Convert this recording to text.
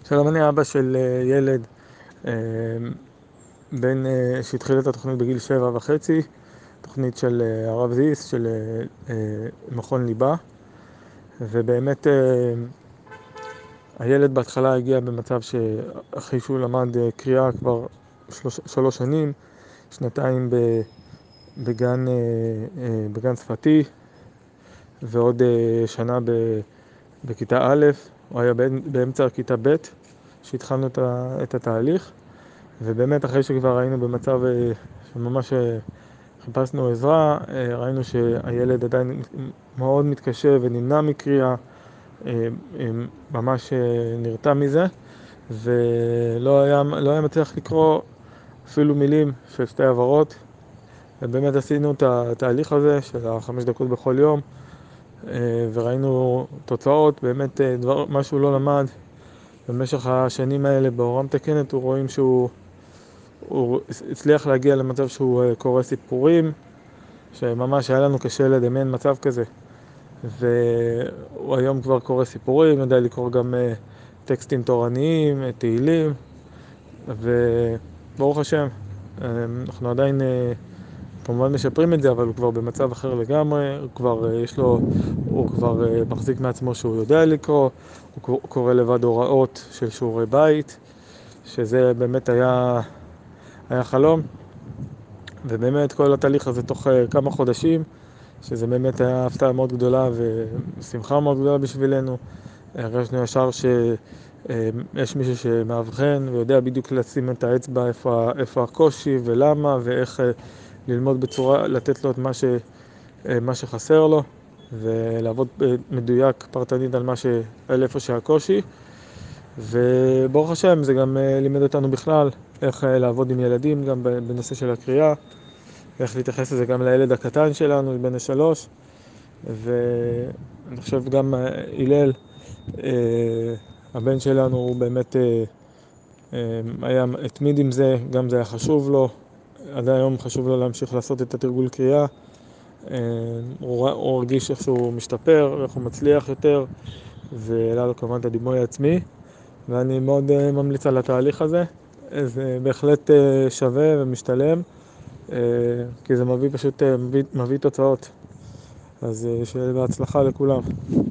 שלום, אני אבא של ילד אה, שהתחיל את התוכנית בגיל 7.5, תוכנית של הרב זיס, של מכון ליבה. ובאמת הילד בהתחלה הגיע במצב שאחרי שהוא למד קריאה כבר 3 שנים, 2 בגן שפתי ועוד שנה בכיתה א'. הוא היה באמצע כיתה ב' שהתחלנו את התהליך, ובאמת אחרי שכבר היינו במצב שממש חיפשנו עזרה, ראינו שהילד עדיין מאוד מתקשה ונמנע מקריאה, ממש נרתע מזה, ולא היה מצליח לקרוא אפילו מילים של 2 עברות. ובאמת עשינו את התהליך הזה של 5 דקות בכל יום, וראינו תוצאות. באמת משהו לא למד במשך השנים האלה בהוראה מתקנת. רואים שהוא הצליח להגיע למצב שהוא קורא סיפורים, שממש היה לנו קשה לדמיין מצב כזה. והוא היום כבר קורא סיפורים, יודע לקרוא גם טקסטים תורניים, תהילים, וברוך השם, אנחנו עדיין כמובן משפרים את זה, אבל הוא כבר במצב אחר לגמרי. הוא כבר מחזיק מעצמו שהוא יודע לקרוא, הוא קורא לבד הוראות של שיעורי בית, שזה באמת היה חלום. ובאמת כל התהליך הזה תוך כמה חודשים, שזה באמת היה הפתעה מאוד גדולה ושמחה מאוד גדולה בשבילנו. הרגשנו ישר שיש מישהו שמאבחן ויודע בדיוק לשים את האצבע איפה הקושי ולמה, ואיך ללמוד בצורה, לתת לו את מה שחסר לו, ולעבוד מדויק פרטנית על איפה שהקושי. וברוך השם זה גם לימד אותנו בכלל איך לעבוד עם ילדים, גם בנושא של הקריאה, איך להתייחס לזה גם לילד הקטן שלנו, בן 3. ואני חושב גם הלל, הבן שלנו, הוא באמת היה התמיד עם זה, גם זה היה חשוב לו. עד היום חשוב לו להמשיך לעשות את התרגול קריאה. הוא הרגיש איך שהוא משתפר, איך הוא מצליח יותר, והעלה לו כמובן את הדימוי העצמי, ואני מאוד ממליץ על התהליך הזה. זה בהחלט שווה ומשתלם, כי זה מביא תוצאות. אז שיהיה בהצלחה לכולם.